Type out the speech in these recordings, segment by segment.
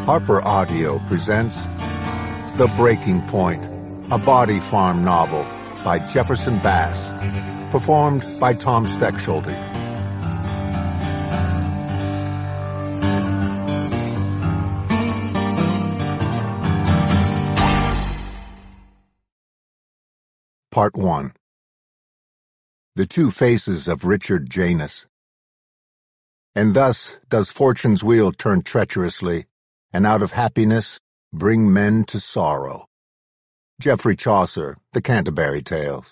Harper Audio presents The Breaking Point, a Body Farm novel by Jefferson Bass, performed by Tom Steckschulte. Part 1. The Two Faces of Richard Janus. And thus does fortune's wheel turn treacherously, and out of happiness bring men to sorrow. Geoffrey Chaucer, The Canterbury Tales.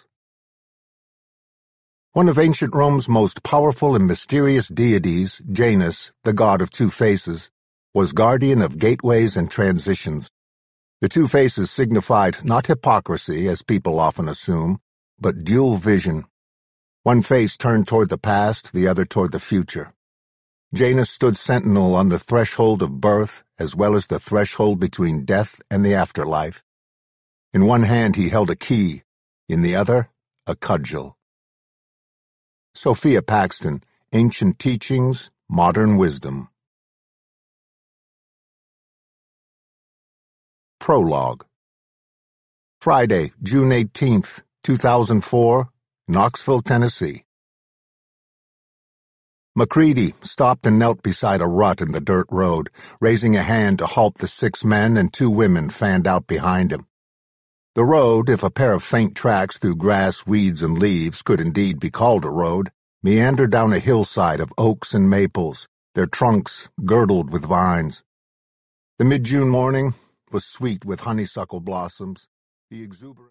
One of ancient Rome's most powerful and mysterious deities, Janus, the god of two faces, was guardian of gateways and transitions. The two faces signified not hypocrisy, as people often assume, but dual vision. One face turned toward the past, the other toward the future. Janus stood sentinel on the threshold of birth, as well as the threshold between death and the afterlife. In one hand he held a key, in the other, a cudgel. Sophia Paxton, Ancient Teachings, Modern Wisdom. Prologue. Friday, June 18th, 2004, Knoxville, Tennessee. MacCready stopped and knelt beside a rut in the dirt road, raising a hand to halt the 6 men and 2 women fanned out behind him. The road, if a pair of faint tracks through grass, weeds, and leaves could indeed be called a road, meandered down a hillside of oaks and maples, their trunks girdled with vines. The mid-June morning was sweet with honeysuckle blossoms, the exuberant